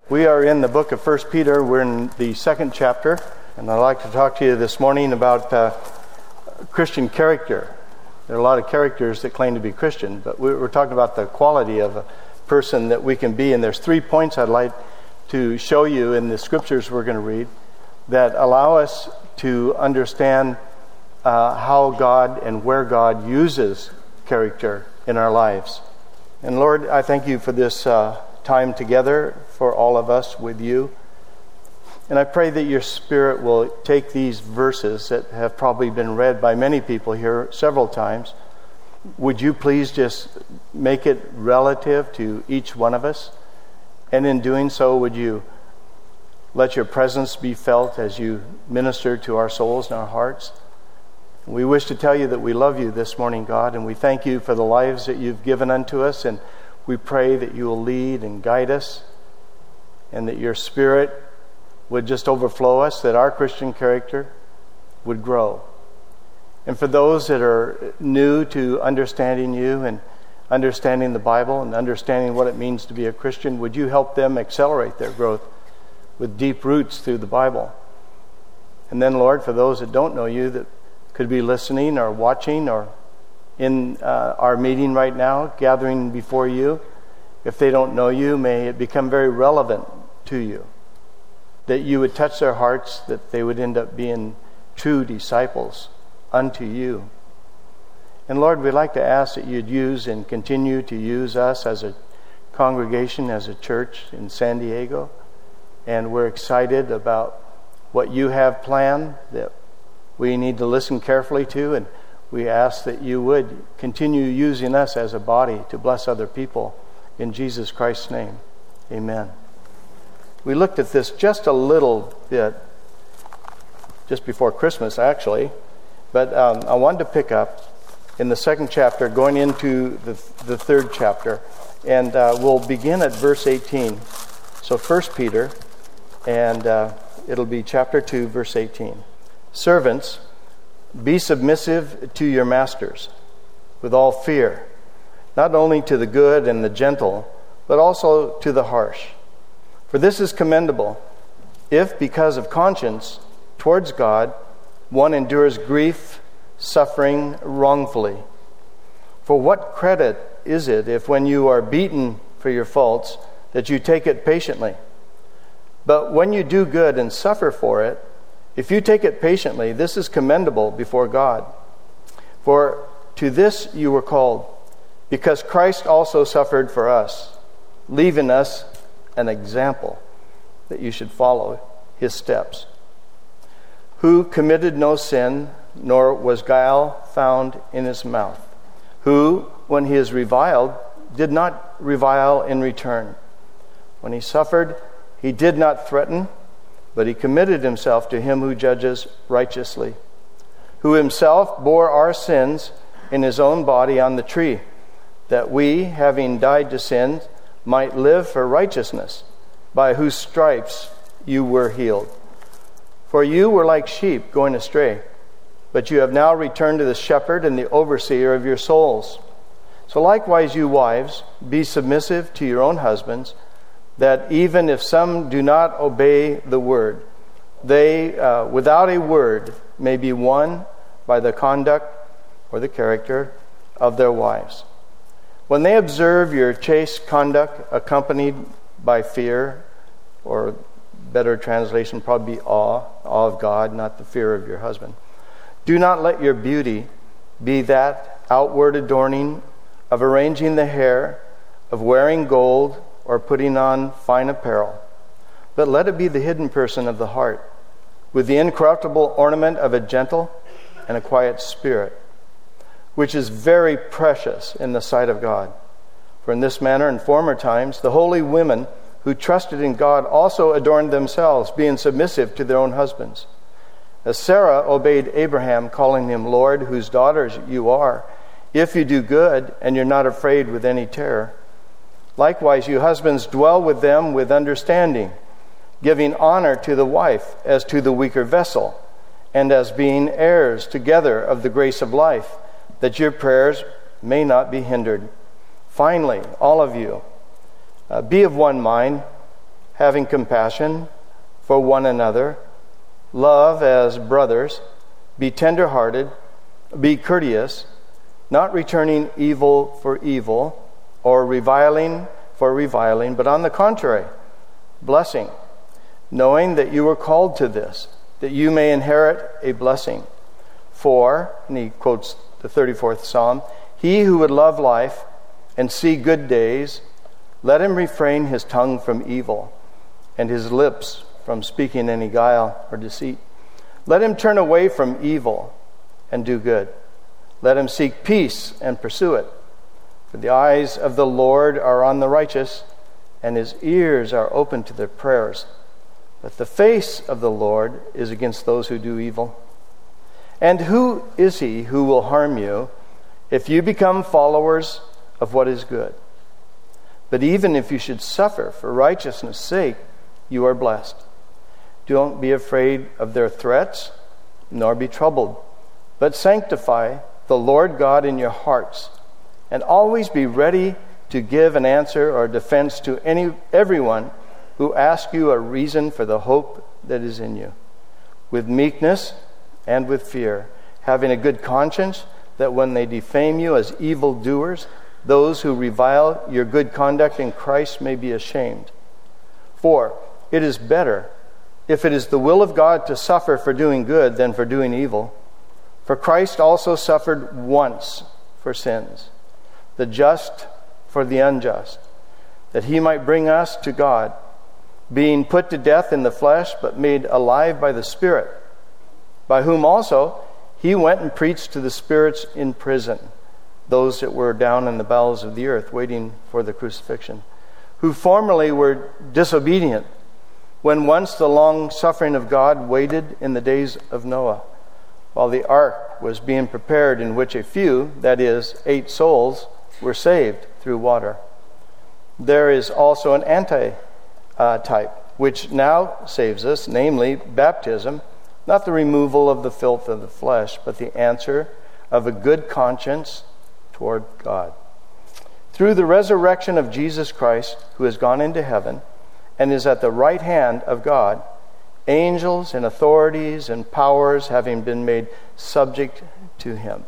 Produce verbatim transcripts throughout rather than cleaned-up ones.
We are in the book of First Peter. We're in the second chapter, and I'd like to talk to you this morning about uh, Christian character. There are a lot of characters that claim to be Christian, but we're talking about the quality of a person that we can be, and there's three points I'd like to show you in the scriptures we're going to read that allow us to understand uh, how God and where God uses character in our lives. And Lord, I thank you for this uh, time together for all of us with you. And I pray that your Spirit will take these verses that have probably been read by many people here several times. Would you please just make it relative to each one of us? And in doing so, would you let your presence be felt as you minister to our souls and our hearts? We wish to tell you that we love you this morning, God, and we thank you for the lives that you've given unto us, and we pray that you will lead and guide us, and that your Spirit would just overflow us, that our Christian character would grow. And for those that are new to understanding you and understanding the Bible and understanding what it means to be a Christian, would you help them accelerate their growth with deep roots through the Bible? And then, Lord, for those that don't know you, that could be listening or watching or in uh, our meeting right now, gathering before you, if they don't know you, may it become very relevant to you. That you would touch their hearts, that they would end up being true disciples unto you. And Lord, we'd like to ask that you'd use and continue to use us as a congregation, as a church in San Diego. And we're excited about what you have planned that we need to listen carefully to, and we ask that you would continue using us as a body to bless other people. In Jesus Christ's name, amen. We looked at this just a little bit just before Christmas, actually, but um, I wanted to pick up in the second chapter, going into the, the third chapter, and uh, we'll begin at verse eighteen. So First Peter, and uh, it'll be chapter two, verse eighteen. Servants, be submissive to your masters with all fear, not only to the good and the gentle, but also to the harsh. For this is commendable, if because of conscience towards God one endures grief, suffering wrongfully. For what credit is it if when you are beaten for your faults, that you take it patiently? But when you do good and suffer for it, if you take it patiently, this is commendable before God. For to this you were called, because Christ also suffered for us, leaving us an example that you should follow his steps. Who committed no sin, nor was guile found in his mouth. Who, when he is reviled, did not revile in return. When he suffered, he did not threaten, but he committed himself to him who judges righteously, who himself bore our sins in his own body on the tree, that we, having died to sin, might live for righteousness, by whose stripes you were healed. For you were like sheep going astray, but you have now returned to the shepherd and the overseer of your souls. So likewise you wives, be submissive to your own husbands, that even if some do not obey the word, they, uh, without a word, may be won by the conduct or the character of their wives. When they observe your chaste conduct accompanied by fear, or better translation probably be awe, awe of God, not the fear of your husband. Do not let your beauty be that outward adorning of arranging the hair, of wearing gold, or putting on fine apparel, but let it be the hidden person of the heart, with the incorruptible ornament of a gentle and a quiet spirit, which is very precious in the sight of God. For in this manner in former times the holy women who trusted in God also adorned themselves, being submissive to their own husbands. As Sarah obeyed Abraham, calling him Lord, whose daughters you are, if you do good and you're not afraid with any terror. Likewise, you husbands, dwell with them with understanding, giving honor to the wife as to the weaker vessel, and as being heirs together of the grace of life, that your prayers may not be hindered. Finally, all of you, uh, be of one mind, having compassion for one another, love as brothers, be tender-hearted, be courteous, not returning evil for evil, or reviling for reviling, but on the contrary, blessing, knowing that you were called to this, that you may inherit a blessing. For, and he quotes the thirty-fourth Psalm, he who would love life and see good days, let him refrain his tongue from evil, and his lips from speaking any guile or deceit. Let him turn away from evil and do good. Let him seek peace and pursue it. For the eyes of the Lord are on the righteous, and his ears are open to their prayers. But the face of the Lord is against those who do evil. And who is he who will harm you if you become followers of what is good? But even if you should suffer for righteousness' sake, you are blessed. Don't be afraid of their threats, nor be troubled, but sanctify the Lord God in your hearts, and always be ready to give an answer or defense to any everyone who asks you a reason for the hope that is in you, with meekness and with fear, having a good conscience, that when they defame you as evildoers, those who revile your good conduct in Christ may be ashamed. For it is better, if it is the will of God to suffer for doing good than for doing evil. For Christ also suffered once for sins, the just for the unjust, that he might bring us to God, being put to death in the flesh, but made alive by the Spirit, by whom also he went and preached to the spirits in prison, those that were down in the bowels of the earth, waiting for the crucifixion, who formerly were disobedient, when once the long suffering of God waited in the days of Noah, while the ark was being prepared, in which a few, that is, eight souls, were saved through water. There is also an anti-type, which now saves us, namely baptism, not the removal of the filth of the flesh, but the answer of a good conscience toward God. Through the resurrection of Jesus Christ, who has gone into heaven and is at the right hand of God, angels and authorities and powers having been made subject to him.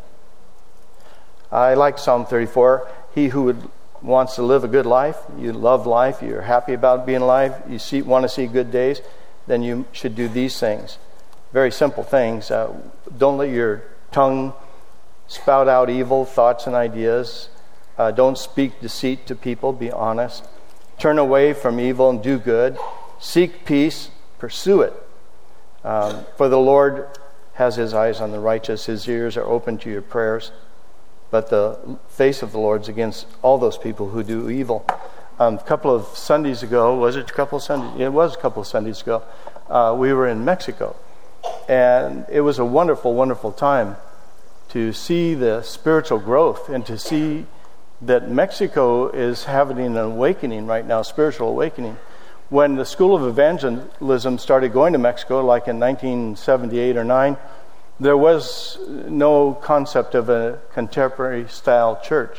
I like Psalm thirty-four. He who would, wants to live a good life, you love life, you're happy about being alive, you see, want to see good days, then you should do these things. Very simple things. Uh, don't let your tongue spout out evil thoughts and ideas. Uh, don't speak deceit to people. Be honest. Turn away from evil and do good. Seek peace. Pursue it. Um, for the Lord has his eyes on the righteous. His ears are open to your prayers. But the face of the Lord's against all those people who do evil. Um, a couple of Sundays ago, was it a couple of Sundays? It was a couple of Sundays ago. Uh, we were in Mexico. And it was a wonderful, wonderful time to see the spiritual growth and to see that Mexico is having an awakening right now, spiritual awakening. When the School of Evangelism started going to Mexico, like in nineteen seventy-eight or nine, there was no concept of a contemporary style church.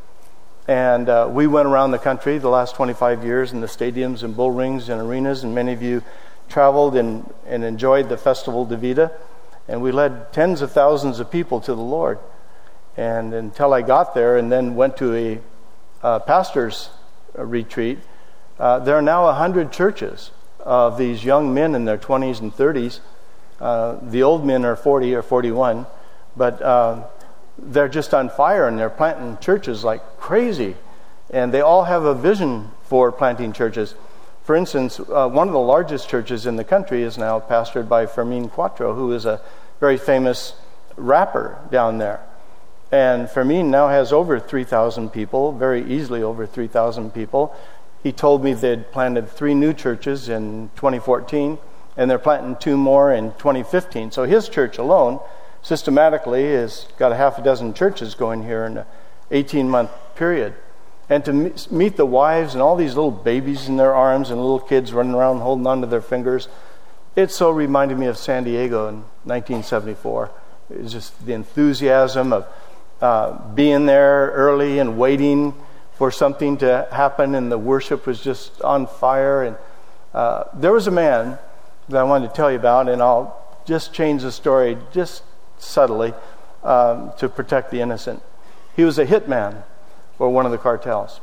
And uh, we went around the country the last twenty-five years in the stadiums and bull rings and arenas, and many of you traveled and, and enjoyed the Festival de Vida, and we led tens of thousands of people to the Lord. And until I got there and then went to a uh, pastor's retreat, uh, there are now a hundred churches of these young men in their twenties and thirties. Uh, the old men are forty or forty-one, but uh, they're just on fire and they're planting churches like crazy. And they all have a vision for planting churches. For instance, uh, one of the largest churches in the country is now pastored by Fermin Quatro, who is a very famous rapper down there. And Fermin now has over three thousand people, very easily over three thousand people. He told me they'd planted three new churches in twenty fourteen, and they're planting two more in twenty fifteen. So his church alone, systematically, has got a half a dozen churches going here in an eighteen-month period. And to meet the wives and all these little babies in their arms and little kids running around holding on to their fingers, it so reminded me of San Diego in nineteen seventy-four. It was just the enthusiasm of uh, being there early and waiting for something to happen, and the worship was just on fire. And Uh, there was a man that I wanted to tell you about, and I'll just change the story just subtly um, to protect the innocent. He was a hitman for one of the cartels.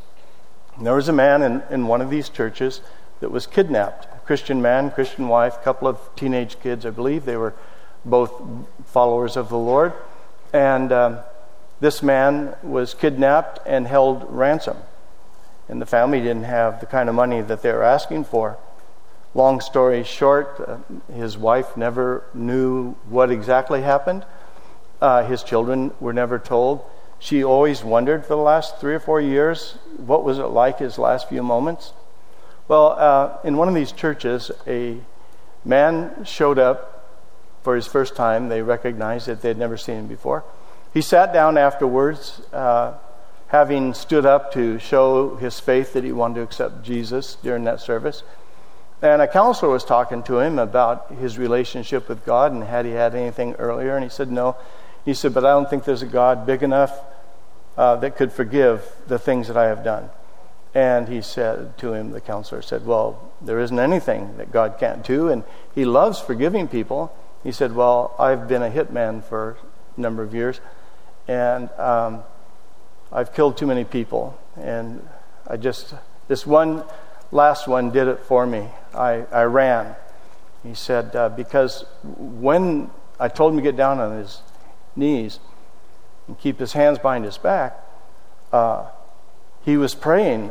And there was a man in, in one of these churches that was kidnapped. A Christian man, Christian wife, couple of teenage kids, I believe. They were both followers of the Lord. And um, this man was kidnapped and held ransom. And the family didn't have the kind of money that they were asking for. Long story short, uh, his wife never knew what exactly happened. Uh, his children were never told. She always wondered for the last three or four years, what was it like his last few moments? Well, uh, in one of these churches, a man showed up for his first time. They recognized that they'd never seen him before. He sat down afterwards, uh, having stood up to show his faith that he wanted to accept Jesus during that service. And a counselor was talking to him about his relationship with God and had he had anything earlier. And he said, no. He said, but I don't think there's a God big enough uh, that could forgive the things that I have done. And he said to him, the counselor said, well, there isn't anything that God can't do. And he loves forgiving people. He said, well, I've been a hitman for a number of years. And um, I've killed too many people. And I just, this one last one did it for me. I, I ran. He said, uh, because when I told him to get down on his knees and keep his hands behind his back, uh, he was praying.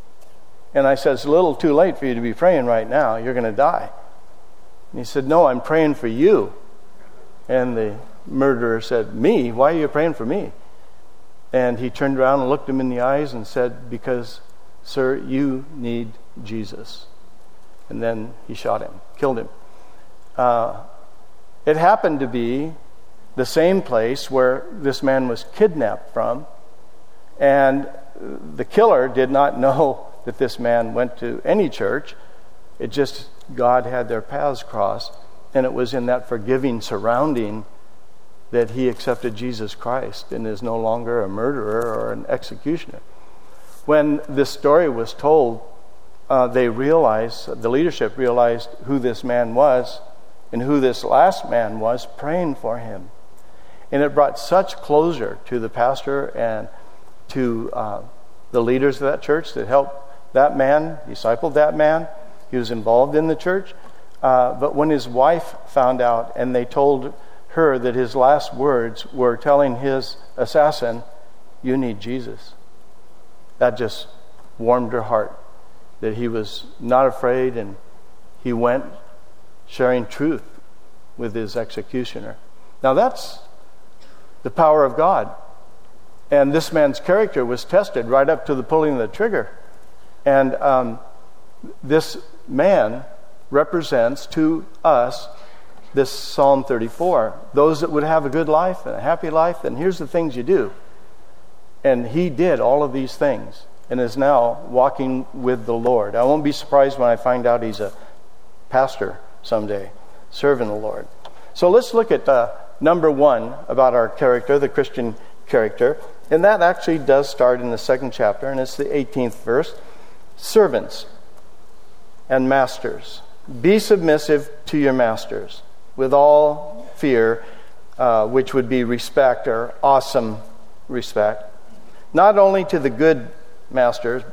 And I said, it's a little too late for you to be praying right now. You're going to die. And he said, no, I'm praying for you. And the murderer said, me? Why are you praying for me? And he turned around and looked him in the eyes and said, because, sir, you need Jesus. And then he shot him, killed him. Uh, it happened to be the same place where this man was kidnapped from. And the killer did not know that this man went to any church. It just, God had their paths cross. And it was in that forgiving surrounding that he accepted Jesus Christ and is no longer a murderer or an executioner. When this story was told, uh, they realized, the leadership realized who this man was and who this last man was praying for him. And it brought such closure to the pastor and to uh, the leaders of that church that helped that man, discipled that man. He was involved in the church. Uh, but when his wife found out and they told her that his last words were telling his assassin, you need Jesus, that just warmed her heart, that he was not afraid, and he went sharing truth with his executioner. Now that's the power of God. And this man's character was tested right up to the pulling of the trigger. And um, this man represents to us this Psalm thirty-four. Those that would have a good life and a happy life, and here's the things you do. And he did all of these things and is now walking with the Lord. I won't be surprised when I find out he's a pastor someday, serving the Lord. So let's look at uh, number one about our character, the Christian character. And that actually does start in the second chapter, and it's the eighteenth verse. Servants and masters, be submissive to your masters with all fear, uh, which would be respect or awesome respect, not only to the good masters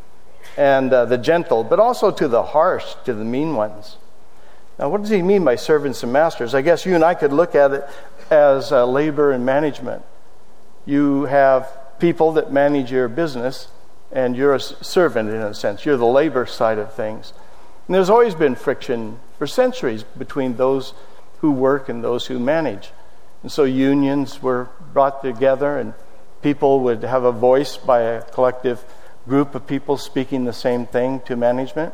and uh, the gentle, but also to the harsh, to the mean ones. Now, what does he mean by servants and masters? I guess you and I could look at it as uh, labor and management. You have people that manage your business, and you're a servant in a sense. You're the labor side of things. And there's always been friction for centuries between those who work and those who manage. And so unions were brought together, and people would have a voice by a collective group of people speaking the same thing to management.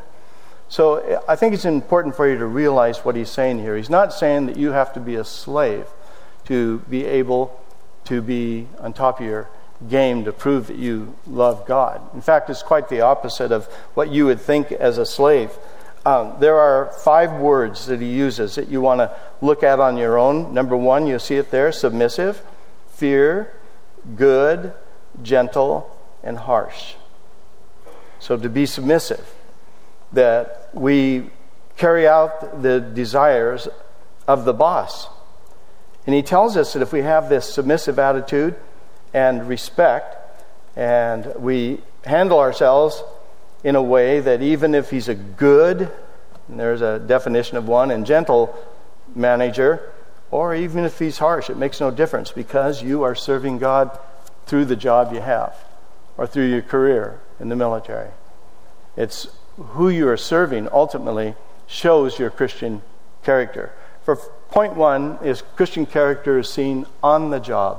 So I think it's important for you to realize what he's saying here. He's not saying that you have to be a slave to be able to be on top of your game to prove that you love God. In fact, it's quite the opposite of what you would think as a slave. Um, there are five words that he uses that you want to look at on your own. Number one, you'll see it there, submissive, fear, good, gentle, and harsh. So to be submissive. that we carry out the desires of the boss. And he tells us that if we have this submissive attitude and respect, and we handle ourselves in a way that even if he's a good, and there's a definition of one, and gentle manager, or even if he's harsh, it makes no difference, because you are serving God through the job you have, or through your career in the military. It's who you are serving ultimately shows your Christian character. For point one is Christian character is seen on the job.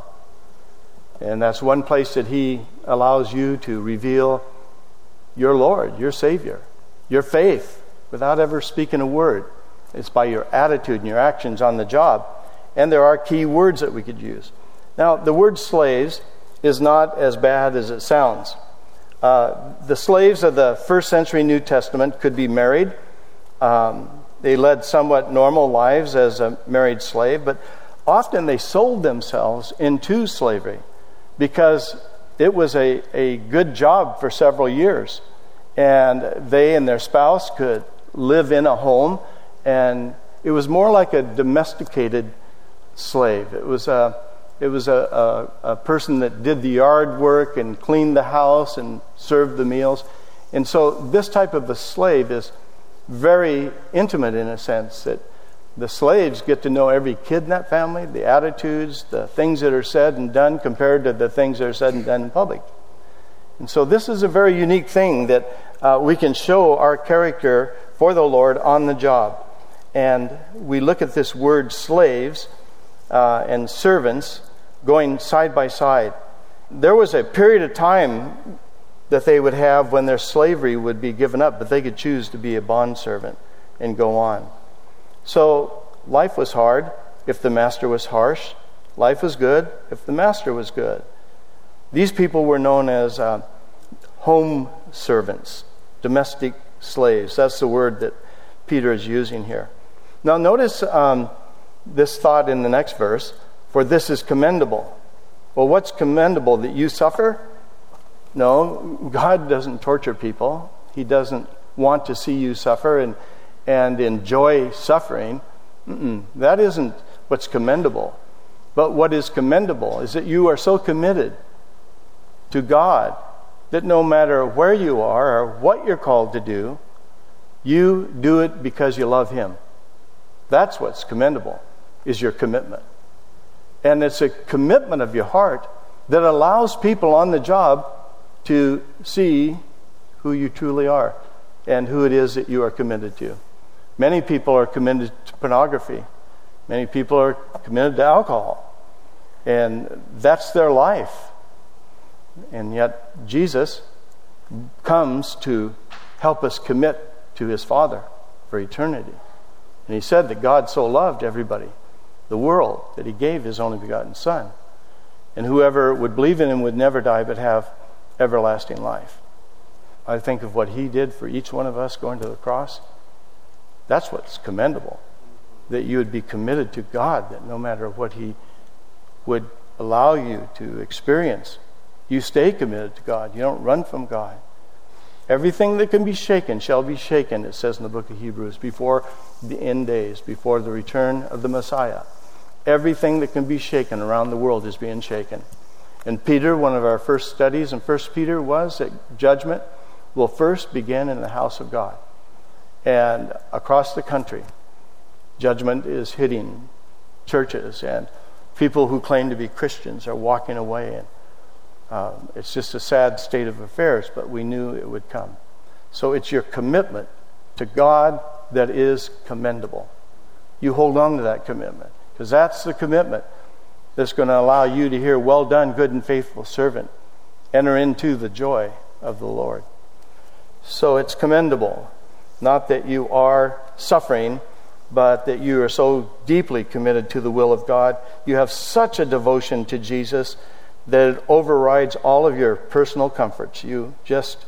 And that's one place that he allows you to reveal your Lord, your Savior, your faith, without ever speaking a word. It's by your attitude and your actions on the job. And there are key words that we could use. Now, the word slaves is not as bad as it sounds. Uh, the slaves of the first century New Testament could be married. Um, they led somewhat normal lives as a married slave, but often they sold themselves into slavery because it was a, a good job for several years. And they and their spouse could live in a home, and it was more like a domesticated slave. It was a it was a, a, a person that did the yard work and cleaned the house and served the meals. And so this type of a slave is very intimate in a sense, that the slaves get to know every kid in that family, the attitudes, the things that are said and done compared to the things that are said and done in public. And so this is a very unique thing that uh, we can show our character for the Lord on the job. And we look at this word slaves uh, and servants going side by side. There was a period of time that they would have when their slavery would be given up, but they could choose to be a bondservant and go on. So life was hard if the master was harsh. Life was good if the master was good. These people were known as uh, home servants, domestic slaves. That's the word that Peter is using here. Now notice um, this thought in the next verse, for this is commendable. Well, what's commendable? That you suffer? No, God doesn't torture people. He doesn't want to see you suffer and, and enjoy suffering. Mm-mm. That isn't what's commendable. But what is commendable is that you are so committed to God that no matter where you are or what you're called to do, you do it because you love Him. That's what's commendable, is your commitment. And it's a commitment of your heart that allows people on the job to see who you truly are and who it is that you are committed to. Many people are committed to pornography. Many people are committed to alcohol. And that's their life. And yet Jesus comes to help us commit to His Father for eternity. And He said that God so loved everybody, the world, that He gave His only begotten Son. And whoever would believe in Him would never die but have everlasting life. I think of what He did for each one of us going to the cross. That's what's commendable. That you would be committed to God, that no matter what He would allow you to experience, you stay committed to God. You don't run from God. Everything that can be shaken shall be shaken, it says in the book of Hebrews, before the end days, before the return of the Messiah. Everything that can be shaken around the world is being shaken. And Peter, one of our first studies in First Peter was that judgment will first begin in the house of God. And across the country, judgment is hitting churches, and people who claim to be Christians are walking away. And um, it's just a sad state of affairs, but we knew it would come. So it's your commitment to God that is commendable. You hold on to that commitment, because that's the commitment that's going to allow you to hear, well done, good and faithful servant. Enter into the joy of the Lord. So it's commendable. Not that you are suffering, but that you are so deeply committed to the will of God. You have such a devotion to Jesus that it overrides all of your personal comforts. You just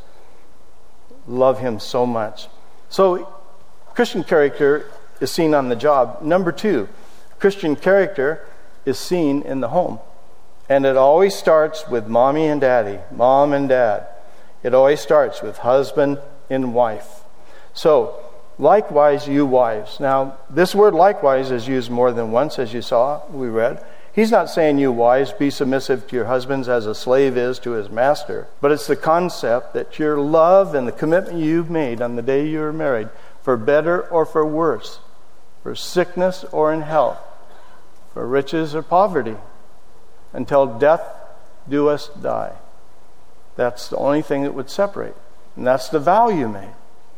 love Him so much. So Christian character is seen on the job. Number two, Christian character is seen in the home. And it always starts with mommy and daddy, mom and dad. It always starts with husband and wife. So, likewise, you wives. Now, this word likewise is used more than once, as you saw, we read. He's not saying, you wives, be submissive to your husbands as a slave is to his master. But it's the concept that your love and the commitment you've made on the day you were married, for better or for worse, for sickness or in health, for riches or poverty, until death do us die. That's the only thing that would separate. And that's the vow you made.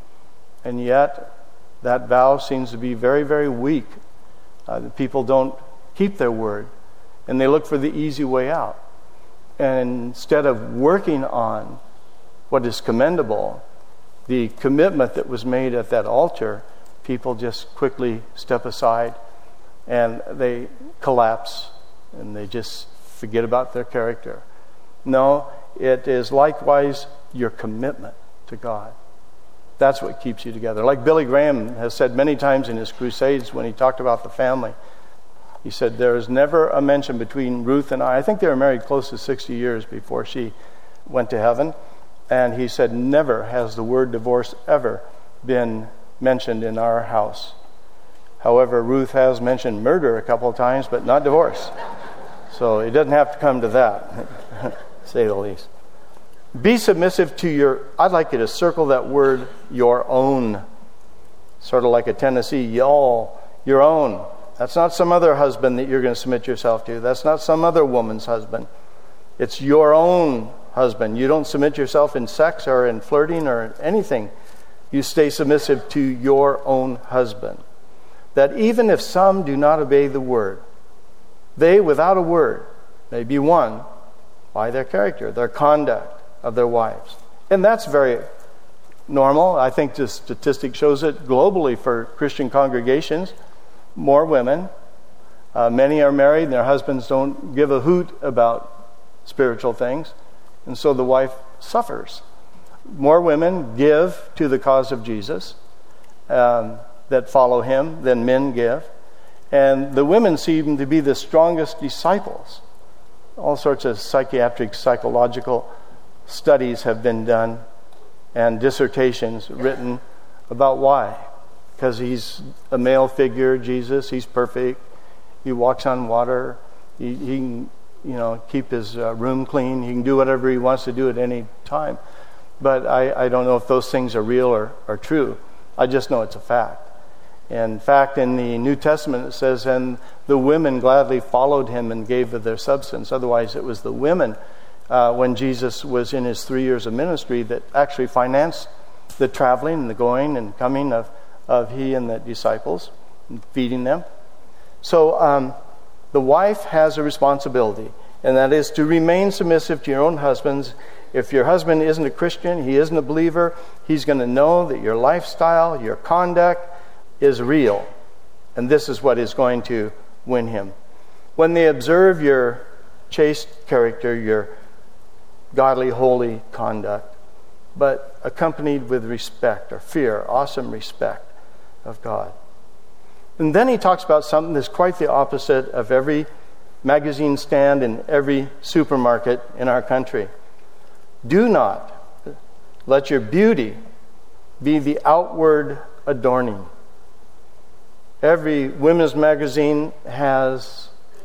And yet, that vow seems to be very, very weak. Uh, the people don't keep their word. And they look for the easy way out. And instead of working on what is commendable, the commitment that was made at that altar, people just quickly step aside and they collapse and they just forget about their character. No, it is likewise your commitment to God. That's what keeps you together. Like Billy Graham has said many times in his crusades when he talked about the family, he said, there is never a mention between Ruth and I. I think they were married close to sixty years before she went to heaven. And he said, never has the word divorce ever been mentioned in our house. However, Ruth has mentioned murder a couple of times, but not divorce. So it doesn't have to come to that, say the least. Be submissive to your, I'd like you to circle that word, your own. Sort of like a Tennessee y'all, your own. That's not some other husband that you're going to submit yourself to. That's not some other woman's husband. It's your own husband. You don't submit yourself in sex or in flirting or anything. You stay submissive to your own husband. That even if some do not obey the word, they without a word may be won by their character, their conduct of their wives. And that's very normal. I think the statistic shows it globally for Christian congregations. More women. Uh, many are married and their husbands don't give a hoot about spiritual things. And so the wife suffers. More women give to the cause of Jesus um, that follow him than men give. And the women seem to be the strongest disciples. All sorts of psychiatric, psychological studies have been done and dissertations written about why. Because he's a male figure, Jesus, he's perfect. He walks on water. He, he can, you know, keep his uh, room clean. He can do whatever he wants to do at any time. But I, I don't know if those things are real or, or true. I just know it's a fact. In fact, in the New Testament it says, and the women gladly followed him and gave of their substance. Otherwise, it was the women, uh, when Jesus was in his three years of ministry, that actually financed the traveling and the going and coming of, of he and the disciples, and feeding them. So um, the wife has a responsibility, and that is to remain submissive to your own husbands. If your husband isn't a Christian, he isn't a believer, he's going to know that your lifestyle, your conduct is real. And this is what is going to win him. When they observe your chaste character, your godly, holy conduct, but accompanied with respect or fear, awesome respect of God. And then he talks about something that's quite the opposite of every magazine stand in every supermarket in our country. Do not let your beauty be the outward adorning. Every women's magazine has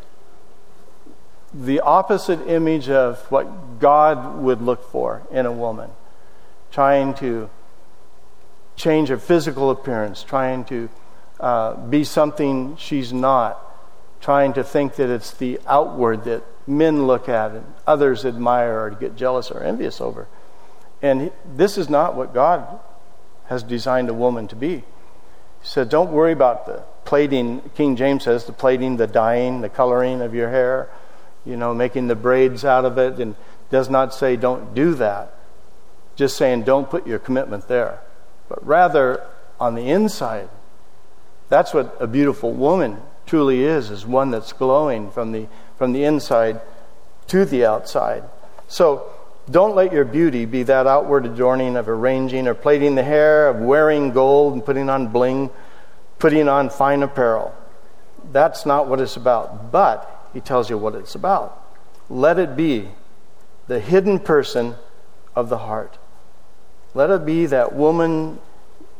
the opposite image of what God would look for in a woman. Trying to change her physical appearance, trying to uh, be something she's not, trying to think that it's the outward that men look at and others admire or get jealous or envious over. And this is not what God has designed a woman to be. He said, don't worry about the plaiting. King James says the plaiting, the dyeing, the coloring of your hair, you know, making the braids out of it, and does not say don't do that. Just saying don't put your commitment there. But rather on the inside, that's what a beautiful woman truly is, is one that's glowing from the from the inside to the outside. So don't let your beauty be that outward adorning of arranging or plaiting the hair, of wearing gold and putting on bling, putting on fine apparel. That's not what it's about. But he tells you what it's about. Let it be the hidden person of the heart. Let it be that woman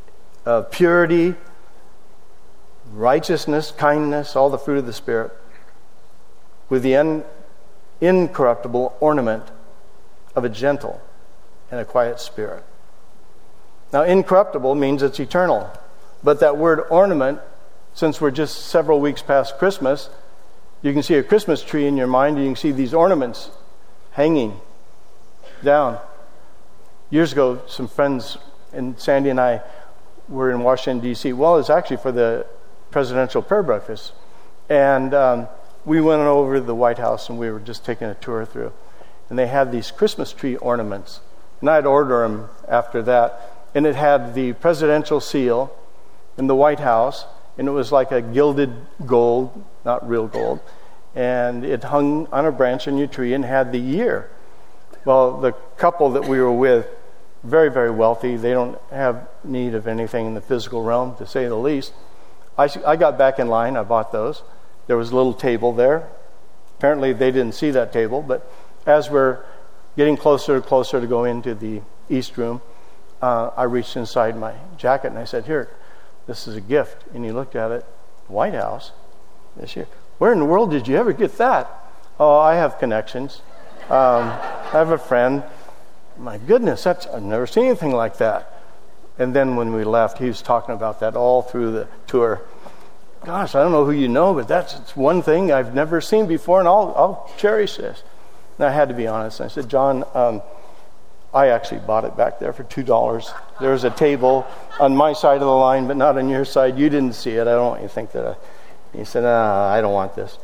of purity, righteousness, kindness, all the fruit of the Spirit, with the un- incorruptible ornament of a gentle and a quiet spirit. Now, incorruptible means it's eternal. But that word ornament, since we're just several weeks past Christmas, you can see a Christmas tree in your mind, and you can see these ornaments hanging down. Years ago, some friends, and Sandy and I were in Washington, D C Well, it's actually for the presidential prayer breakfast. And um, we went over to the White House, and we were just taking a tour through. And they had these Christmas tree ornaments. And I'd order them after that. And it had the presidential seal in the White House, and it was like a gilded gold, not real gold. And it hung on a branch in your tree and had the year. Well, the couple that we were with, very, very wealthy. They don't have need of anything in the physical realm, to say the least. I, I got back in line. I bought those. There was a little table there. Apparently, they didn't see that table. But as we're getting closer and closer to go into the East Room, uh, I reached inside my jacket and I said, "Here, this is a gift." And he looked at it. White House this year. Where in the world did you ever get that? Oh, I have connections. Um, I have a friend. My goodness, that's I've never seen anything like that. And then when we left, he was talking about that all through the tour. Gosh, I don't know who you know, but that's it's one thing I've never seen before, and I'll, I'll cherish this. And I had to be honest. I said, "John, um, I actually bought it back there for two dollars. There was a table on my side of the line, but not on your side. You didn't see it. I don't want you to think that." I, he said, "Ah, I don't want this."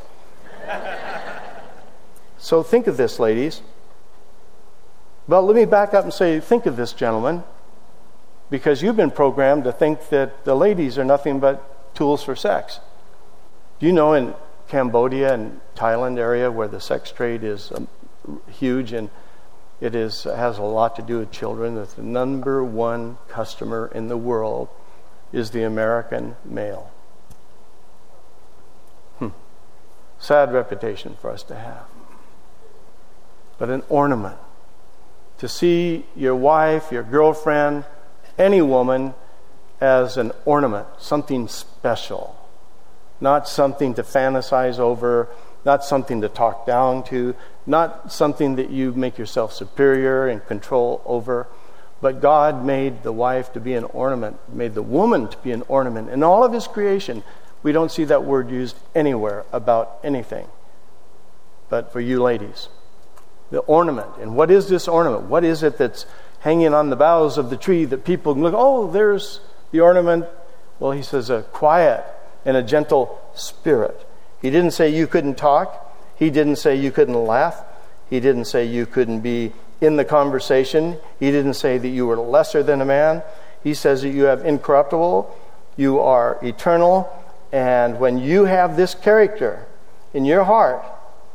So think of this, ladies. Well, let me back up and say, think of this, gentlemen, because you've been programmed to think that the ladies are nothing but tools for sex. Do you know in Cambodia and Thailand area where the sex trade is um, huge and it is has a lot to do with children, that the number one customer in the world is the American male? Hmm. Sad reputation for us to have. But an ornament. To see your wife, your girlfriend, any woman as an ornament, something special. Not something to fantasize over, not something to talk down to, not something that you make yourself superior and control over. But God made the wife to be an ornament, made the woman to be an ornament. In all of his creation, we don't see that word used anywhere about anything. But for you ladies, the ornament. And what is this ornament? What is it that's hanging on the boughs of the tree that people can look, oh, there's the ornament. Well, he says a quiet and a gentle spirit. He didn't say you couldn't talk. He didn't say you couldn't laugh. He didn't say you couldn't be in the conversation. He didn't say that you were lesser than a man. He says that you have incorruptible, you are eternal, and when you have this character in your heart,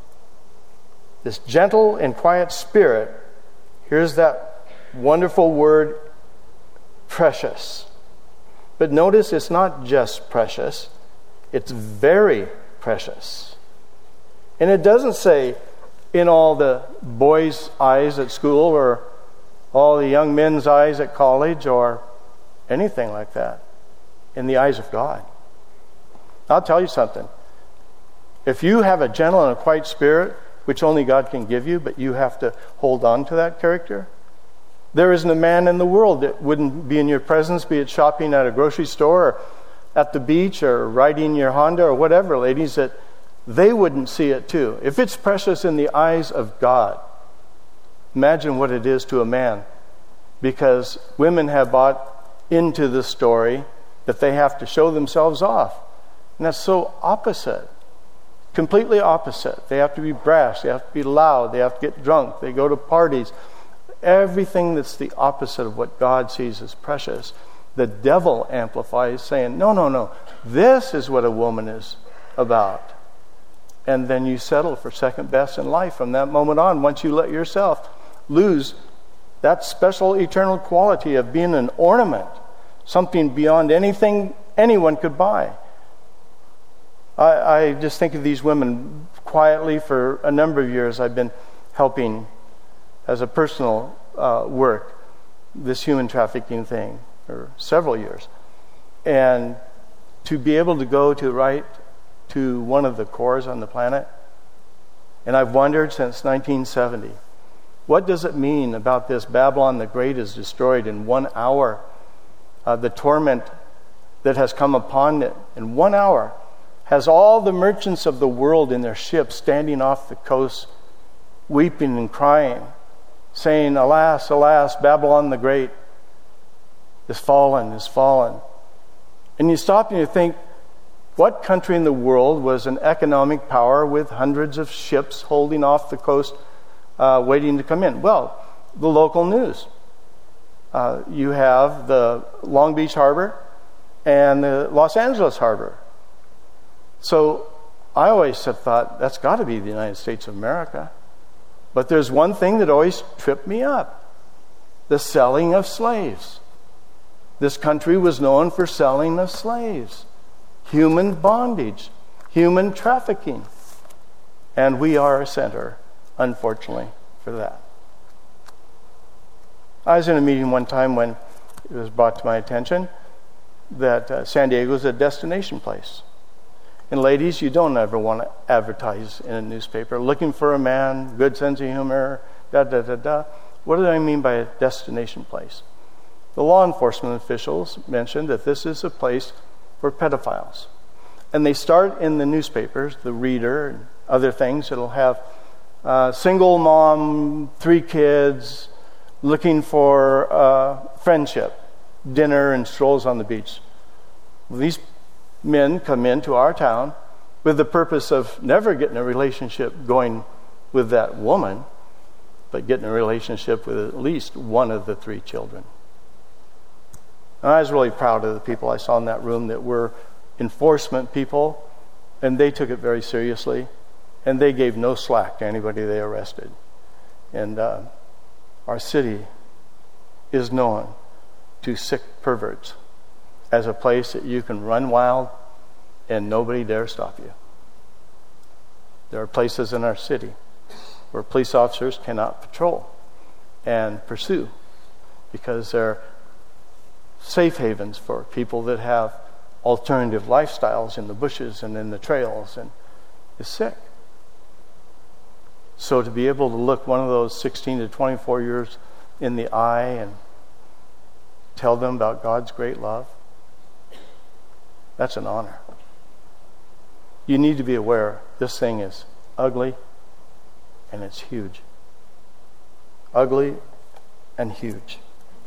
this gentle and quiet spirit, here's that wonderful word, precious. But notice it's not just precious, it's very precious. And it doesn't say in all the boys' eyes at school or all the young men's eyes at college or anything like that. In the eyes of God. I'll tell you something. If you have a gentle and a quiet spirit, which only God can give you, but you have to hold on to that character, there isn't a man in the world that wouldn't be in your presence, be it shopping at a grocery store or at the beach or riding your Honda or whatever, ladies, that they wouldn't see it too. If it's precious in the eyes of God, imagine what it is to a man. Because women have bought into the story that they have to show themselves off. And that's so opposite. Completely opposite. They have to be brash. They have to be loud. They have to get drunk. They go to parties. Everything that's the opposite of what God sees as precious, the devil amplifies, saying, no, no, no. This is what a woman is about. And then you settle for second best in life from that moment on, once you let yourself lose that special eternal quality of being an ornament, something beyond anything anyone could buy. I, I just think of these women quietly. For a number of years I've been helping as a personal uh, work this human trafficking thing for several years. And to be able to go to right to one of the cores on the planet, and I've wondered since nineteen seventy, what does it mean about this Babylon the Great is destroyed in one hour? Uh, the torment that has come upon it in one hour has all the merchants of the world in their ships standing off the coast, weeping and crying, saying, alas, alas, Babylon the Great is fallen, is fallen. And you stop and you think, what country in the world was an economic power with hundreds of ships holding off the coast, uh, waiting to come in? Well, the local news. Uh, you have the Long Beach Harbor and the Los Angeles Harbor. So I always have thought, that's got to be the United States of America. But there's one thing that always tripped me up: the selling of slaves. This country was known for selling of slaves, human bondage, human trafficking. And we are a center, unfortunately, for that. I was in a meeting one time when it was brought to my attention that uh, San Diego is a destination place. And ladies, you don't ever want to advertise in a newspaper, looking for a man, good sense of humor, da da da da. What do I mean by a destination place? The law enforcement officials mentioned that this is a place for pedophiles. And they start in the newspapers, the Reader and other things. It'll have uh, single mom, three kids, looking for uh, friendship, dinner and strolls on the beach. These men come into our town with the purpose of never getting a relationship going with that woman, but getting a relationship with at least one of the three children. And I was really proud of the people I saw in that room that were enforcement people, and they took it very seriously, and they gave no slack to anybody they arrested. And uh, our city is known to sick perverts as a place that you can run wild and nobody dare stop you. There are places in our city where police officers cannot patrol and pursue because they're safe havens for people that have alternative lifestyles in the bushes and in the trails and is sick. So to be able to look one of those sixteen to twenty-four years in the eye and tell them about God's great love, that's an honor. You need to be aware this thing is ugly and it's huge. Ugly and huge.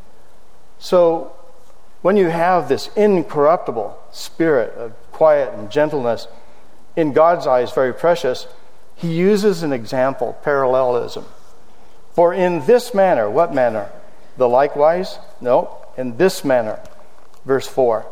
So when you have this incorruptible spirit of quiet and gentleness, in God's eyes very precious, he uses an example, parallelism. For in this manner, what manner? The likewise? No, in this manner. Verse four.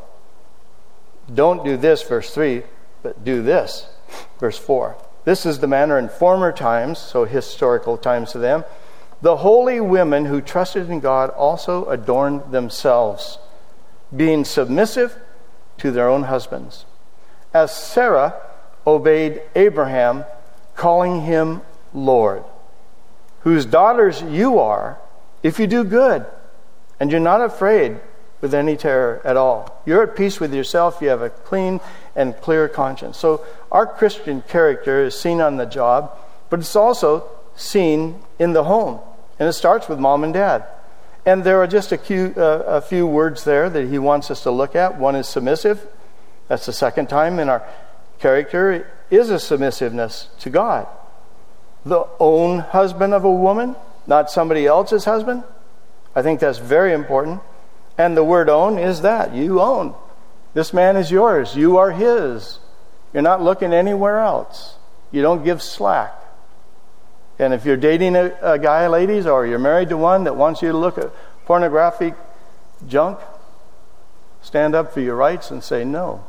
Don't do this, verse three, but do this, verse four. This is the manner in former times, so historical times to them. The holy women who trusted in God also adorned themselves, being submissive to their own husbands. As Sarah obeyed Abraham, calling him Lord, whose daughters you are, if you do good, and you're not afraid with any terror at all. You're at peace with yourself. You have a clean and clear conscience. So our Christian character is seen on the job, but it's also seen in the home. And it starts with mom and dad. And there are just a few, uh, a few words there that he wants us to look at. One is submissive. That's the second time in our character is a submissiveness to God. The own husband of a woman, not somebody else's husband. I think that's very important. And the word own is that. You own. This man is yours. You are his. You're not looking anywhere else. You don't give slack. And if you're dating a, a guy, ladies, or you're married to one that wants you to look at pornographic junk, stand up for your rights and say no.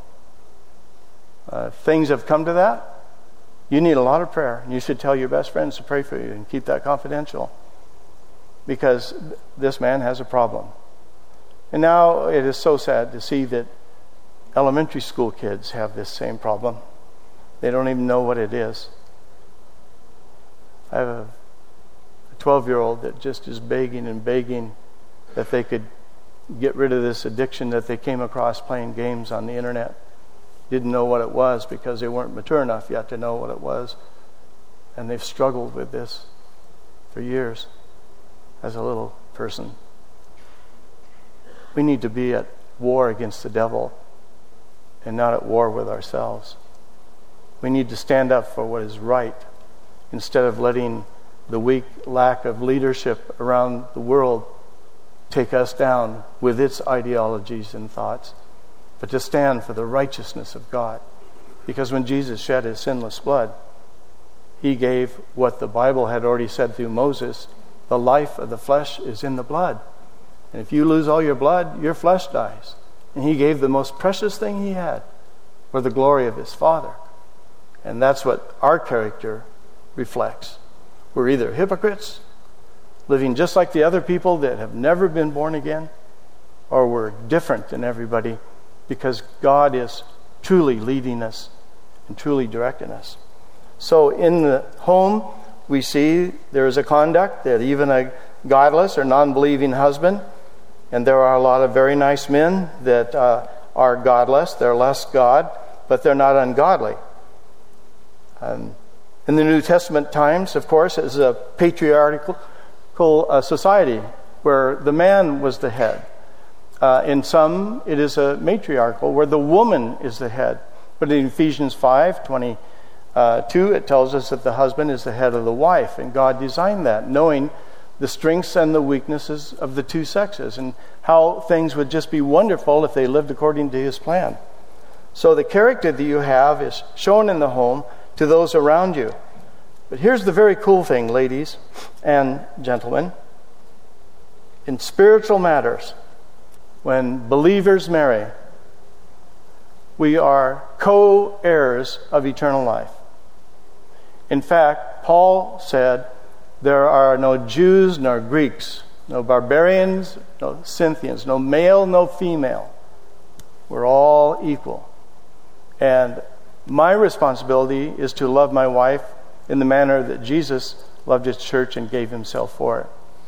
Uh, things have come to that. You need a lot of prayer. You should tell your best friends to pray for you and keep that confidential. Because this man has a problem. And now it is so sad to see that elementary school kids have this same problem. They don't even know what it is. I have a twelve-year-old that just is begging and begging that they could get rid of this addiction that they came across playing games on the internet. Didn't know what it was because they weren't mature enough yet to know what it was. And they've struggled with this for years as a little person. We need to be at war against the devil and not at war with ourselves. We need to stand up for what is right instead of letting the weak lack of leadership around the world take us down with its ideologies and thoughts, but to stand for the righteousness of God. Because when Jesus shed his sinless blood, he gave what the Bible had already said through Moses: the life of the flesh is in the blood. And if you lose all your blood, your flesh dies. And he gave the most precious thing he had for the glory of his Father. And that's what our character reflects. We're either hypocrites, living just like the other people that have never been born again, or we're different than everybody because God is truly leading us and truly directing us. So in the home, we see there is a conduct that even a godless or non-believing husband, and there are a lot of very nice men that uh, are godless, they're less God, but they're not ungodly. Um, in the New Testament times, of course, is a patriarchal uh, society where the man was the head. Uh, in some, it is a matriarchal where the woman is the head. But in Ephesians five twenty-two, it tells us that the husband is the head of the wife, and God designed that, knowing the strengths and the weaknesses of the two sexes, and how things would just be wonderful if they lived according to his plan. So the character that you have is shown in the home to those around you. But here's the very cool thing, ladies and gentlemen. In spiritual matters, when believers marry, we are co-heirs of eternal life. In fact, Paul said, there are no Jews nor Greeks, no barbarians, no Scythians, no male, no female. We're all equal. And my responsibility is to love my wife in the manner that Jesus loved his church and gave himself for it.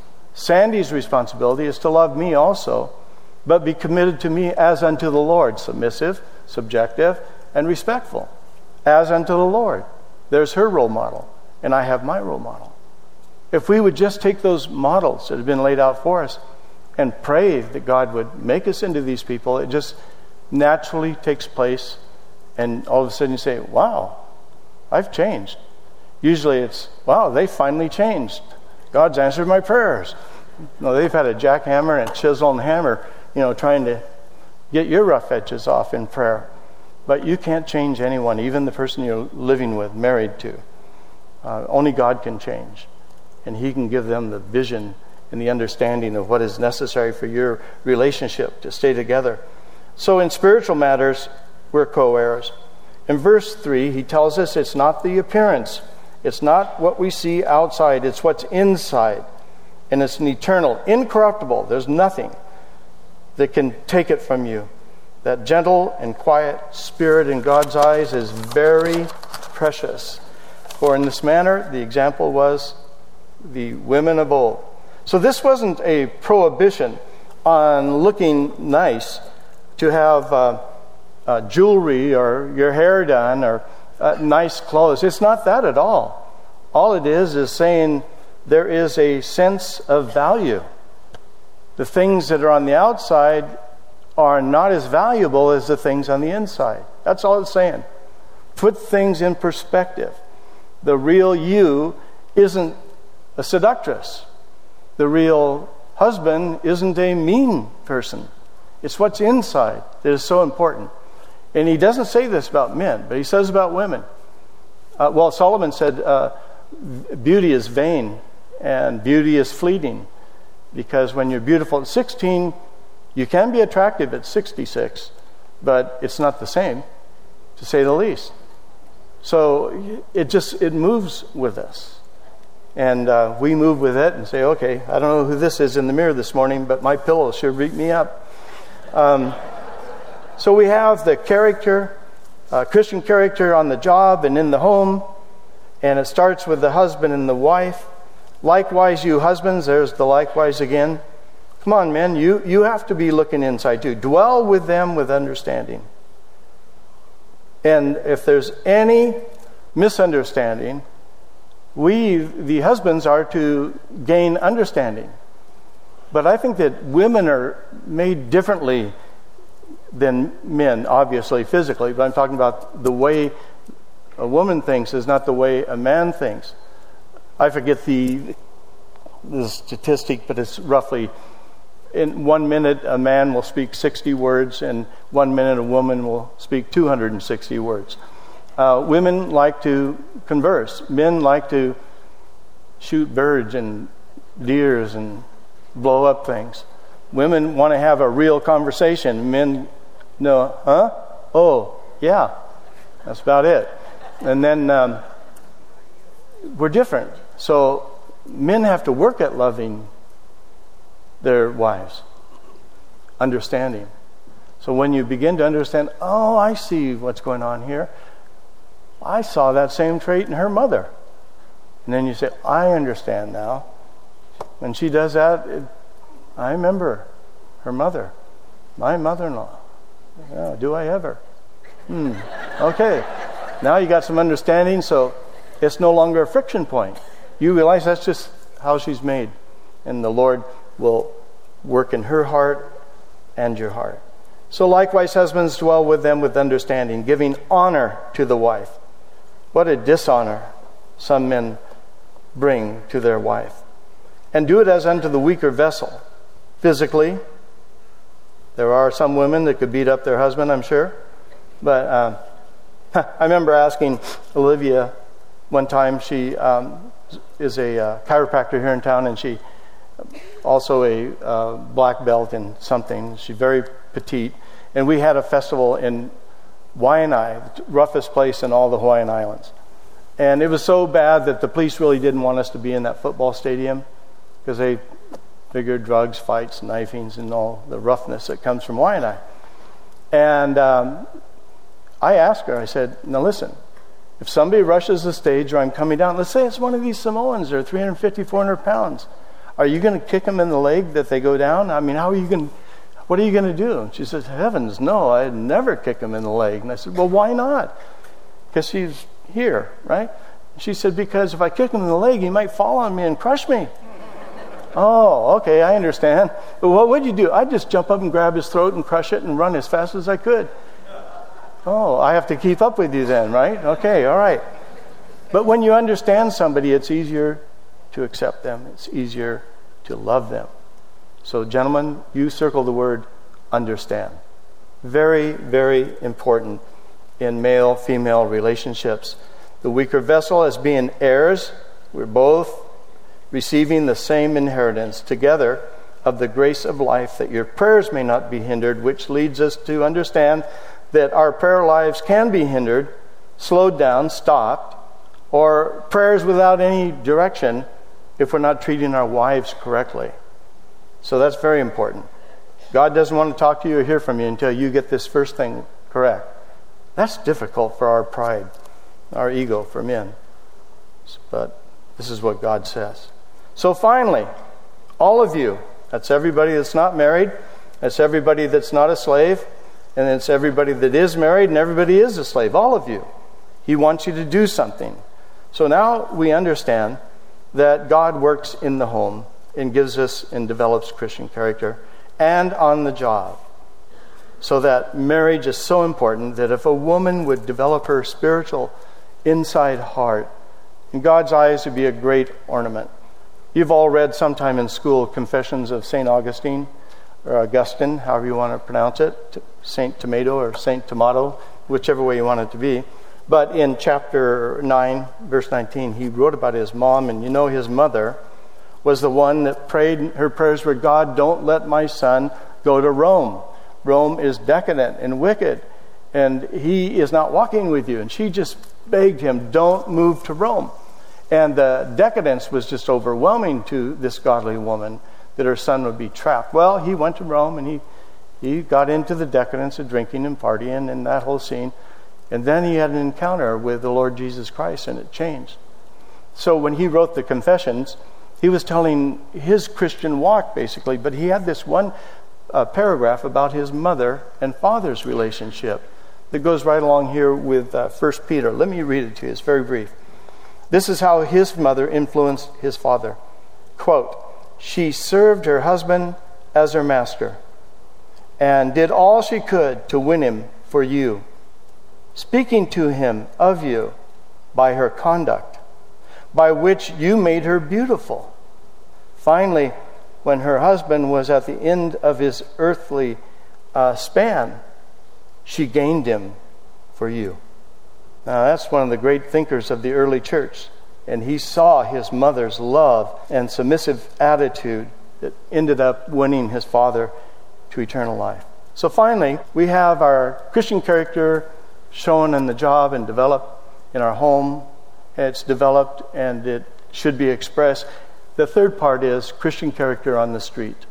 Sandy's responsibility is to love me also, but be committed to me as unto the Lord, submissive, subjective, and respectful, as unto the Lord. There's her role model, and I have my role model. If we would just take those models that have been laid out for us and pray that God would make us into these people, it just naturally takes place, and all of a sudden you say, wow, I've changed. Usually it's, wow, they finally changed. God's answered my prayers. No, they've had a jackhammer and a chisel and hammer, you know, trying to get your rough edges off in prayer. But you can't change anyone, even the person you're living with, married to. Uh, only God can change. And he can give them the vision and the understanding of what is necessary for your relationship to stay together. So in spiritual matters, we're co-heirs. In verse three, he tells us it's not the appearance. It's not what we see outside. It's what's inside. And it's an eternal, incorruptible. There's nothing that can take it from you. That gentle and quiet spirit in God's eyes is very precious. For in this manner, the example was the women of old. So this wasn't a prohibition on looking nice, to have uh, uh, jewelry or your hair done or uh, nice clothes. It's not that at all. All it is is saying there is a sense of value. The things that are on the outside are not as valuable as the things on the inside. That's all it's saying. Put things in perspective. The real you isn't a seductress. The real husband isn't a mean person. It's what's inside that is so important. And he doesn't say this about men, but he says about women. Uh, well, Solomon said, uh, beauty is vain and beauty is fleeting. Because when you're beautiful at sixteen, you can be attractive at sixty-six, but it's not the same, to say the least. So it just, it moves with us. And uh, we move with it and say, okay, I don't know who this is in the mirror this morning, but my pillow sure beat me up. Um, so we have the character, uh, Christian character on the job and in the home, and it starts with the husband and the wife. Likewise, you husbands, there's the likewise again. Come on, men, you, you have to be looking inside too. Dwell with them with understanding. And if there's any misunderstanding, we, the husbands, are to gain understanding. But I think that women are made differently than men, obviously, physically. But I'm talking about the way a woman thinks is not the way a man thinks. I forget the, the statistic, but it's roughly in one minute a man will speak sixty words, and one minute a woman will speak two hundred sixty words. Uh, women like to converse. Men like to shoot birds and deers and blow up things. Women want to have a real conversation. Men, no, huh? Oh, yeah. That's about it. And then um, we're different. So men have to work at loving their wives, understanding. So when you begin to understand, oh, I see what's going on here. I saw that same trait in her mother. And then you say, I understand now. When she does that, it, I remember her mother, my mother-in-law. Yeah, do I ever? Hmm. Okay. Now you got some understanding, so it's no longer a friction point. You realize that's just how she's made. And the Lord will work in her heart and your heart. So likewise, husbands, dwell with them with understanding, giving honor to the wife. What a dishonor some men bring to their wife. And do it as unto the weaker vessel. Physically, there are some women that could beat up their husband, I'm sure. But uh, I remember asking Olivia one time, she um, is a uh, chiropractor here in town, and she also a uh, black belt in something. She's very petite. And we had a festival in Waianae, the roughest place in all the Hawaiian Islands. And it was so bad that the police really didn't want us to be in that football stadium because they figured drugs, fights, knifings, and all the roughness that comes from Waianae. And um, I asked her, I said, now listen, if somebody rushes the stage or I'm coming down, let's say it's one of these Samoans, they're three hundred fifty, four hundred pounds. Are you going to kick them in the leg that they go down? I mean, how are you going to, what are you going to do? And she says, heavens, no, I'd never kick him in the leg. And I said, well, why not? Because he's here, right? She said, because if I kick him in the leg, he might fall on me and crush me. Oh, okay, I understand. But what would you do? I'd just jump up and grab his throat and crush it and run as fast as I could. Oh, I have to keep up with you then, right? Okay, all right. But when you understand somebody, it's easier to accept them. It's easier to love them. So, gentlemen, you circle the word understand. Very, very important in male-female relationships. The weaker vessel as being heirs, we're both receiving the same inheritance together of the grace of life, that your prayers may not be hindered, which leads us to understand that our prayer lives can be hindered, slowed down, stopped, or prayers without any direction if we're not treating our wives correctly. So that's very important. God doesn't want to talk to you or hear from you until you get this first thing correct. That's difficult for our pride, our ego, for men. But this is what God says. So finally, all of you, that's everybody that's not married, that's everybody that's not a slave, and it's everybody that is married, and everybody is a slave, all of you. He wants you to do something. So now we understand that God works in the home and gives us and develops Christian character and on the job. So that marriage is so important that if a woman would develop her spiritual inside heart, in God's eyes would be a great ornament. You've all read sometime in school Confessions of Saint Augustine, or Augustine, however you want to pronounce it, Saint Tomato or Saint Tomato, whichever way you want it to be. But in chapter nine, verse nineteen, he wrote about his mom, and you know his mother was the one that prayed, her prayers were, God, don't let my son go to Rome. Rome is decadent and wicked, and he is not walking with you. And she just begged him, don't move to Rome. And the decadence was just overwhelming to this godly woman, that her son would be trapped. Well, he went to Rome, and he, he got into the decadence of drinking and partying and that whole scene. And then he had an encounter with the Lord Jesus Christ, and it changed. So when he wrote the Confessions, He was telling his Christian walk, basically, but he had this one uh, paragraph about his mother and father's relationship that goes right along here with uh, First Peter. Let me read it to you. It's very brief. This is how his mother influenced his father. Quote, "She served her husband as her master and did all she could to win him for you, speaking to him of you by her conduct, by which you made her beautiful. Finally, when her husband was at the end of his earthly uh, span, she gained him for you." Now, that's one of the great thinkers of the early church. And he saw his mother's love and submissive attitude that ended up winning his father to eternal life. So finally, we have our Christian character shown in the job and developed in our home. It's developed and it should be expressed. The third part is Christian character on the street.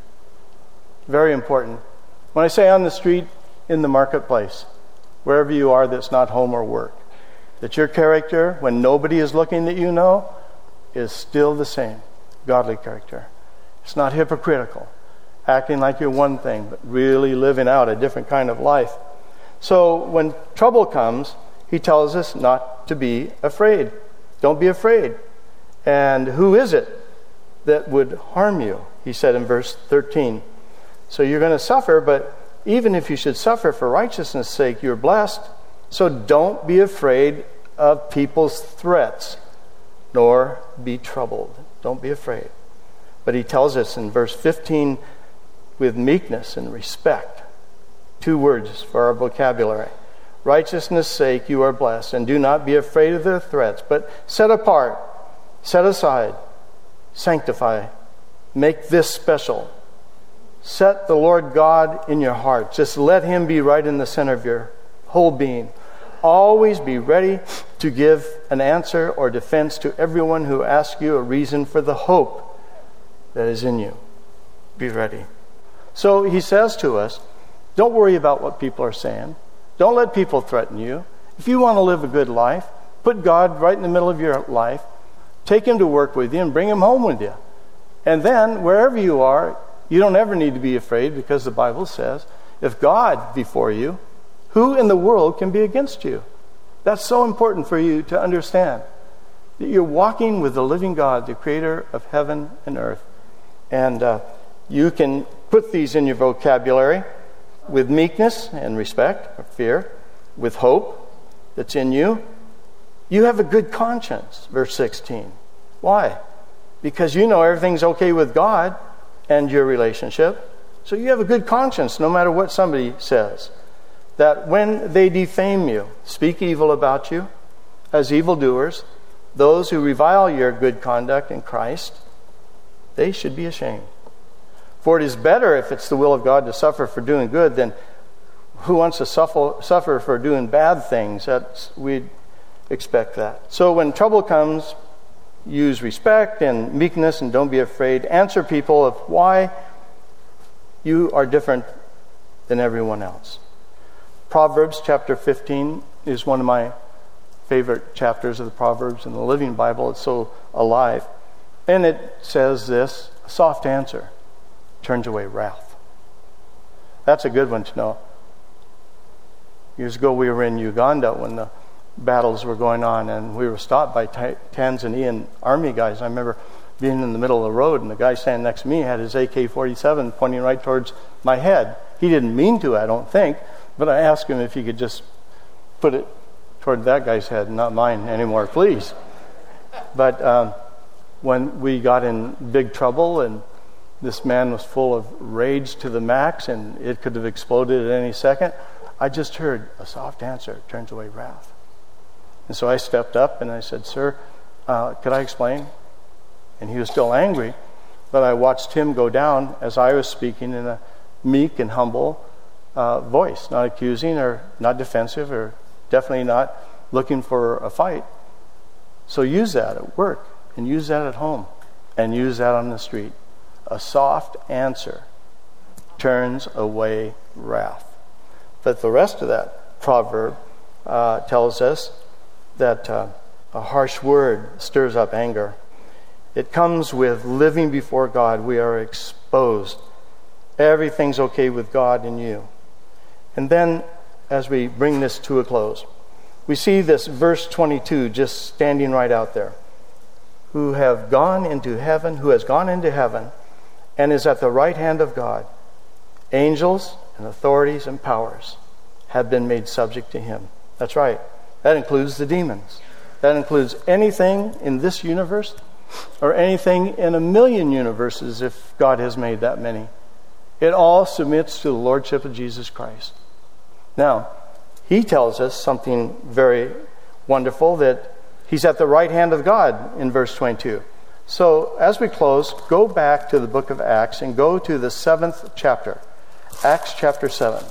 Very important. When I say on the street, in the marketplace, wherever you are that's not home or work, that your character, when nobody is looking that you know, is still the same. Godly character. It's not hypocritical, acting like you're one thing, but really living out a different kind of life. So when trouble comes, he tells us not to be afraid. Don't be afraid. And who is it that would harm you? He said in verse thirteen. So you're going to suffer, but even if you should suffer for righteousness' sake, you're blessed. So don't be afraid of people's threats, nor be troubled. Don't be afraid. But he tells us in verse fifteen, with meekness and respect. Two words for our vocabulary. Righteousness' sake you are blessed, and do not be afraid of their threats, but set apart, set aside, sanctify, make this special. Set the Lord God in your heart. Just let him be right in the center of your whole being. Always be ready to give an answer or defense to everyone who asks you a reason for the hope that is in you. Be ready. So he says to us, don't worry about what people are saying. Don't let people threaten you. If you want to live a good life, put God right in the middle of your life. Take him to work with you and bring him home with you. And then, wherever you are, you don't ever need to be afraid, because the Bible says, if God be for you, who in the world can be against you? That's so important for you to understand. That you're walking with the living God, the creator of heaven and earth. And uh, you can put these in your vocabulary with meekness and respect, or fear, with hope that's in you. You have a good conscience, verse sixteen. Why? Because you know everything's okay with God and your relationship. So you have a good conscience no matter what somebody says. That when they defame you, speak evil about you as evildoers, those who revile your good conduct in Christ, they should be ashamed. For it is better, if it's the will of God, to suffer for doing good than who wants to suffer, suffer for doing bad things. That's, we'd expect that. So when trouble comes, use respect and meekness and don't be afraid. Answer people of why you are different than everyone else. Proverbs chapter fifteen is one of my favorite chapters of the Proverbs in the Living Bible. It's so alive. And it says this, a soft answer turns away wrath. That's a good one to know. Years ago we were in Uganda when the battles were going on, and we were stopped by t- Tanzanian army guys. I remember being in the middle of the road, and the guy standing next to me had his A K forty-seven pointing right towards my head. He didn't mean to, I don't think, but I asked him if he could just put it toward that guy's head, not mine anymore, please. But um, when we got in big trouble, and this man was full of rage to the max, and it could have exploded at any second, I just heard a soft answer turns away wrath. And so I stepped up and I said, "Sir, uh, could I explain?" And he was still angry, but I watched him go down as I was speaking in a meek and humble uh, voice, not accusing or not defensive or definitely not looking for a fight. So use that at work and use that at home and use that on the street. A soft answer turns away wrath. But the rest of that proverb uh, tells us that uh, a harsh word stirs up anger. It comes with living before God. We are exposed. Everything's okay with God and you. And then, as we bring this to a close, we see this verse twenty-two just standing right out there. Who have gone into heaven, who has gone into heaven and is at the right hand of God. Angels and authorities and powers have been made subject to him. That's right. That includes the demons. That includes anything in this universe or anything in a million universes if God has made that many. It all submits to the lordship of Jesus Christ. Now, he tells us something very wonderful, that he's at the right hand of God in verse twenty-two. So, as we close, go back to the book of Acts and go to the seventh chapter. Acts chapter seven.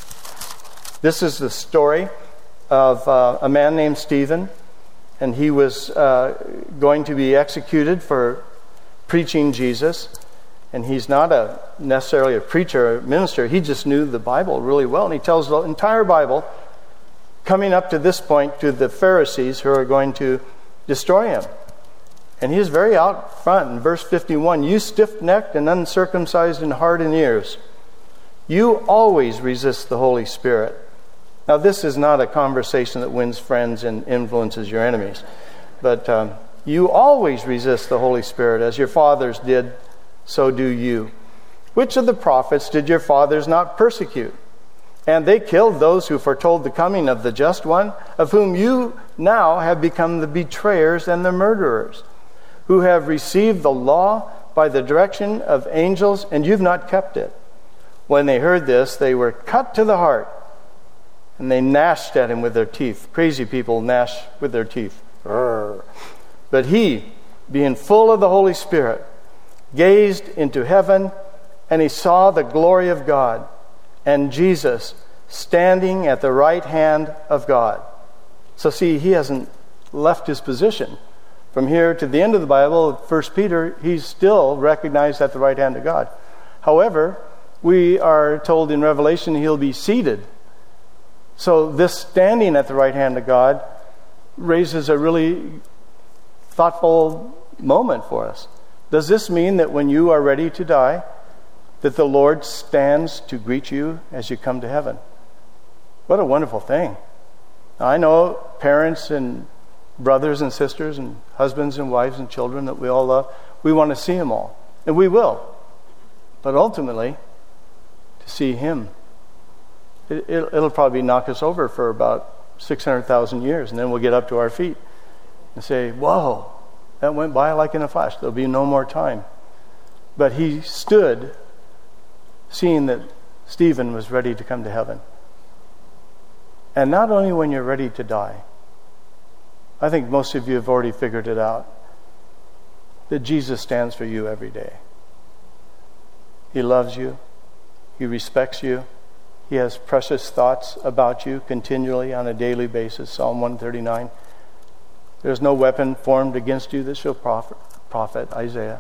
This is the story of uh, a man named Stephen, and he was uh, going to be executed for preaching Jesus. And he's not a necessarily a preacher or a minister. He just knew the Bible really well. And he tells the entire Bible, coming up to this point, to the Pharisees who are going to destroy him. And he's very out front in verse fifty-one. You stiff-necked and uncircumcised in heart and ears, you always resist the Holy Spirit. Now, this is not a conversation that wins friends and influences your enemies. But um, you always resist the Holy Spirit, as your fathers did, so do you. Which of the prophets did your fathers not persecute? And they killed those who foretold the coming of the just one, of whom you now have become the betrayers and the murderers, who have received the law by the direction of angels, and you've not kept it. When they heard this, they were cut to the heart, and they gnashed at him with their teeth. Crazy people gnash with their teeth. Urgh. But he, being full of the Holy Spirit, gazed into heaven, and he saw the glory of God, and Jesus standing at the right hand of God. So see, he hasn't left his position. From here to the end of the Bible, First Peter, he's still recognized at the right hand of God. However, we are told in Revelation he'll be seated. So this standing at the right hand of God raises a really thoughtful moment for us. Does this mean that when you are ready to die, that the Lord stands to greet you as you come to heaven? What a wonderful thing. Now, I know parents and brothers and sisters and husbands and wives and children that we all love, we want to see them all. And we will. But ultimately, to see him, it, it, it'll probably knock us over for about six hundred thousand years, and then we'll get up to our feet and say, whoa, that went by like in a flash. There'll be no more time. But he stood, seeing that Stephen was ready to come to heaven. And not only when you're ready to die, I think most of you have already figured it out, that Jesus stands for you every day. He loves you. He respects you. He has precious thoughts about you continually on a daily basis. Psalm one thirty-nine. There's no weapon formed against you that shall profit, prophet, Isaiah.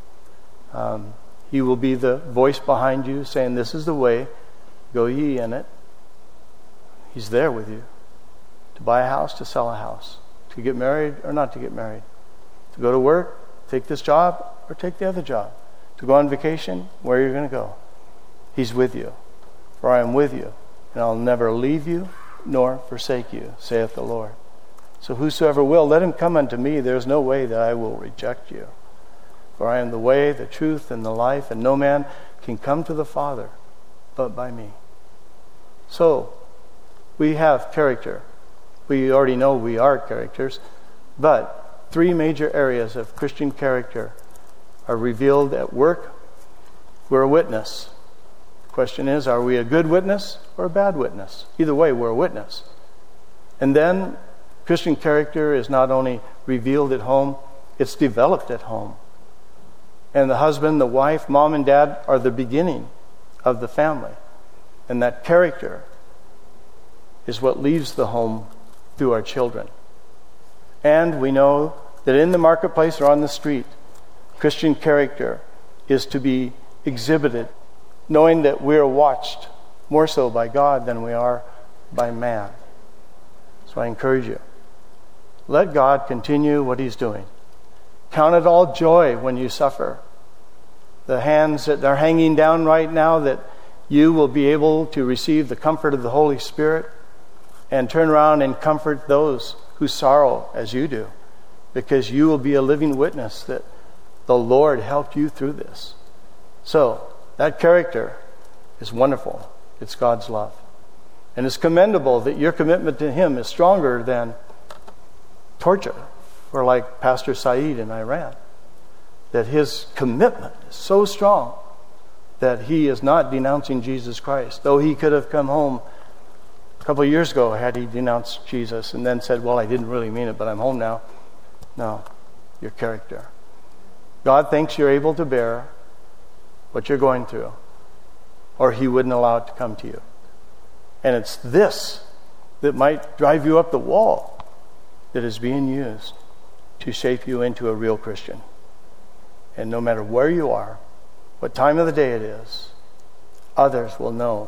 Um, he will be the voice behind you saying, this is the way, go ye in it. He's there with you. To buy a house, to sell a house. To get married or not to get married. To go to work, take this job or take the other job. To go on vacation, where you're going to go. He's with you. For I am with you, and I'll never leave you nor forsake you, saith the Lord. So whosoever will, let him come unto me. There is no way that I will reject you. For I am the way, the truth, and the life, and no man can come to the Father but by me. So, we have character. We already know we are characters, but three major areas of Christian character are revealed at work. We're a witness. The question is, are we a good witness or a bad witness? Either way, we're a witness. And then Christian character is not only revealed at home, it's developed at home. And the husband, the wife, mom and dad are the beginning of the family. And that character is what leaves the home through our children. And we know that in the marketplace or on the street, Christian character is to be exhibited, knowing that we are watched more so by God than we are by man. So I encourage you, let God continue what he's doing. Count it all joy when you suffer. The hands that are hanging down right now, that you will be able to receive the comfort of the Holy Spirit and turn around and comfort those who sorrow as you do, because you will be a living witness that the Lord helped you through this. So, that character is wonderful. It's God's love. And it's commendable that your commitment to Him is stronger than torture, or like Pastor Saeed in Iran. That his commitment is so strong that he is not denouncing Jesus Christ, though he could have come home a couple of years ago had he denounced Jesus and then said, well, I didn't really mean it, but I'm home now. No, your character. God thinks you're able to bear what you're going through, or He wouldn't allow it to come to you. And it's this that might drive you up the wall that is being used to shape you into a real Christian. And no matter where you are, what time of the day it is, others will know,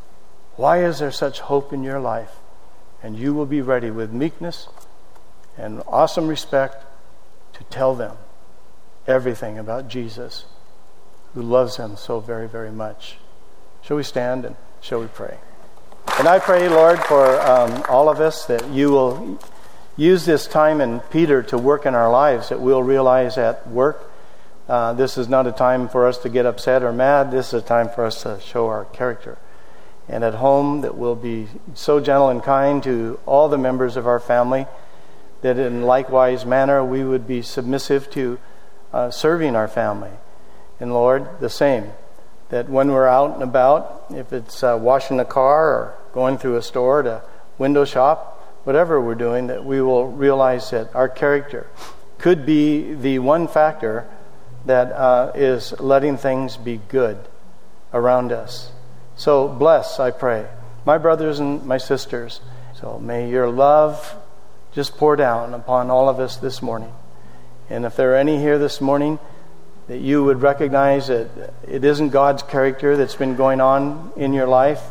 why is there such hope in your life? And you will be ready with meekness and awesome respect to tell them everything about Jesus, who loves them so very, very much. Shall we stand and shall we pray? And I pray, Lord, for um, all of us, that you will use this time in Peter to work in our lives, that we'll realize at work, Uh, this is not a time for us to get upset or mad. This is a time for us to show our character. And at home, that we'll be so gentle and kind to all the members of our family, that in likewise manner we would be submissive to uh, serving our family. And Lord, the same, that when we're out and about, if it's uh, washing a car or going through a store to window shop, whatever we're doing, that we will realize that our character could be the one factor that uh, is letting things be good around us. So bless, I pray, my brothers and my sisters. So may your love just pour down upon all of us this morning. And if there are any here this morning, that you would recognize that it isn't God's character that's been going on in your life.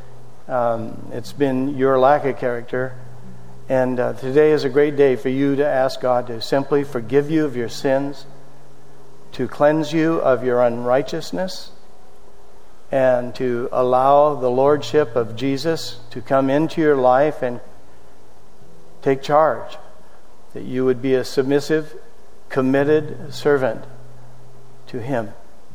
Um, it's been your lack of character. And uh, today is a great day for you to ask God to simply forgive you of your sins, to cleanse you of your unrighteousness, and to allow the lordship of Jesus to come into your life and take charge. That you would be a submissive, committed servant to Him.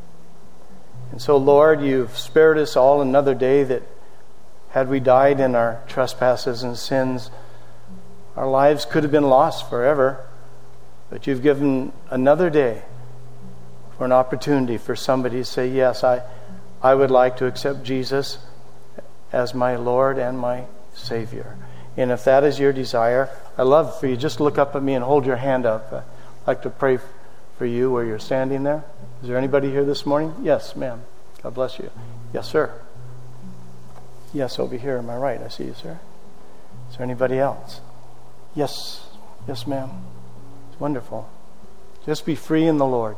And so, Lord, you've spared us all another day that had we died in our trespasses and sins, our lives could have been lost forever. But you've given another day for an opportunity for somebody to say, yes, I, I would like to accept Jesus as my Lord and my Savior. And if that is your desire, I'd love for you just to look up at me and hold your hand up. I'd like to pray for you where you're standing there. Is there anybody here this morning? Yes, ma'am. God bless you. Yes, sir. Yes, over here. Am I right? I see you, sir. Is there anybody else? Yes. Yes, ma'am. It's wonderful. Just be free in the Lord.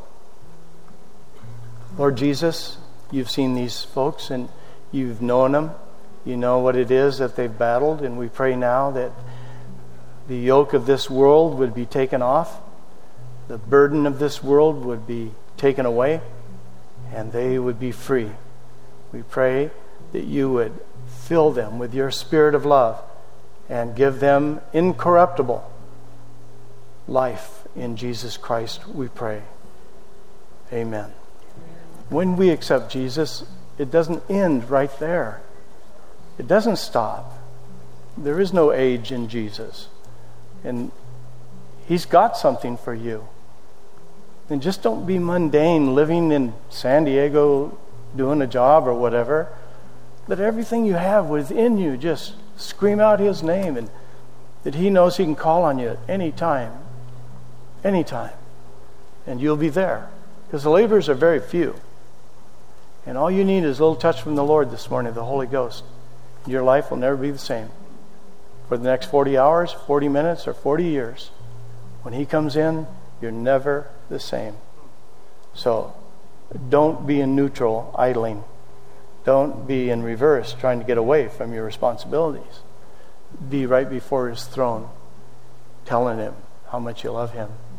Lord Jesus, you've seen these folks and you've known them. You know what it is that they've battled, and we pray now that the yoke of this world would be taken off, the burden of this world would be taken away, and they would be free. We pray that you would fill them with your spirit of love and give them incorruptible life in Jesus Christ, we pray. Amen. When we accept Jesus, it doesn't end right there. It doesn't stop. There is no age in Jesus. And He's got something for you. And just don't be mundane living in San Diego doing a job or whatever. Let everything you have within you just scream out His name, and that He knows He can call on you at any time. Any time. And you'll be there. Because the laborers are very few. And all you need is a little touch from the Lord this morning, the Holy Ghost. Your life will never be the same. For the next forty hours, forty minutes, or forty years. When He comes in, you're never the same. So, don't be in neutral, idling. Don't be in reverse, trying to get away from your responsibilities. Be right before His throne, telling Him how much you love Him.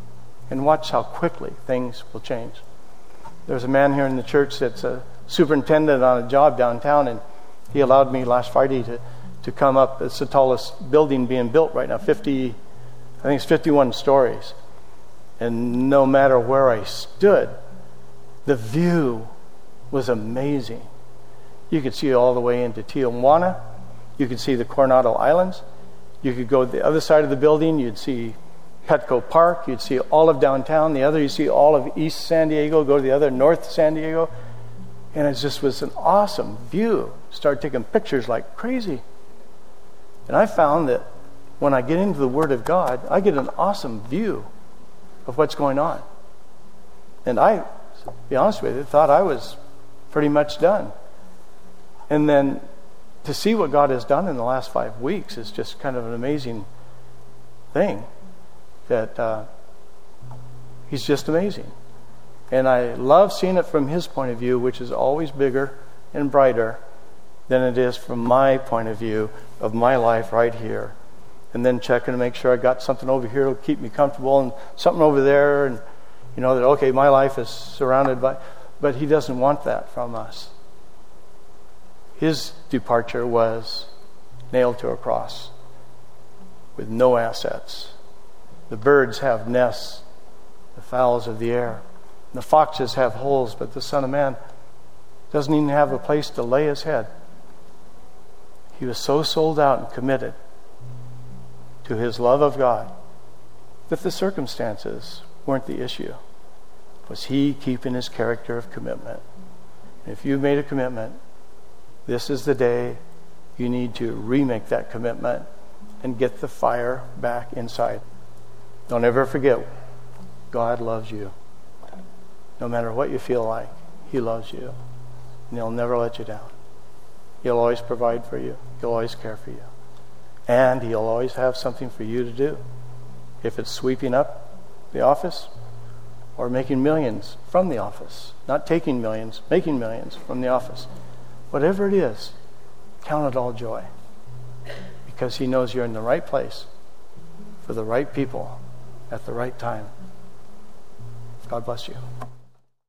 and watch how quickly things will change. There's a man here in the church that's a superintendent on a job downtown, and he allowed me last Friday to, to come up. It's the tallest building being built right now, fifty, I think it's fifty-one stories. And no matter where I stood, the view was amazing. You could see all the way into Tijuana. You could see the Coronado Islands. You could go to the other side of the building. You'd see Petco Park. You'd see all of downtown. The other, you see all of East San Diego. Go to the other, North San Diego. And it just was an awesome view. Started taking pictures like crazy. And I found that when I get into the Word of God, I get an awesome view of what's going on. And I, to be honest with you, thought I was pretty much done. And then to see what God has done in the last five weeks is just kind of an amazing thing. That uh, He's just amazing. And I love seeing it from His point of view, which is always bigger and brighter than it is from my point of view of my life right here. And then checking to make sure I got something over here to keep me comfortable and something over there, and you know that, okay, my life is surrounded by... But He doesn't want that from us. His departure was nailed to a cross with no assets. The birds have nests, the fowls of the air. The foxes have holes, but the Son of Man doesn't even have a place to lay His head. He was so sold out and committed to His love of God that the circumstances weren't the issue. It was He keeping His character of commitment. And if you've made a commitment, this is the day you need to remake that commitment and get the fire back inside. Don't ever forget, God loves you. No matter what you feel like, He loves you. And He'll never let you down. He'll always provide for you. He'll always care for you. And He'll always have something for you to do. If it's sweeping up the office or making millions from the office. Not taking millions, making millions from the office. Whatever it is, count it all joy. Because He knows you're in the right place for the right people at the right time. God bless you.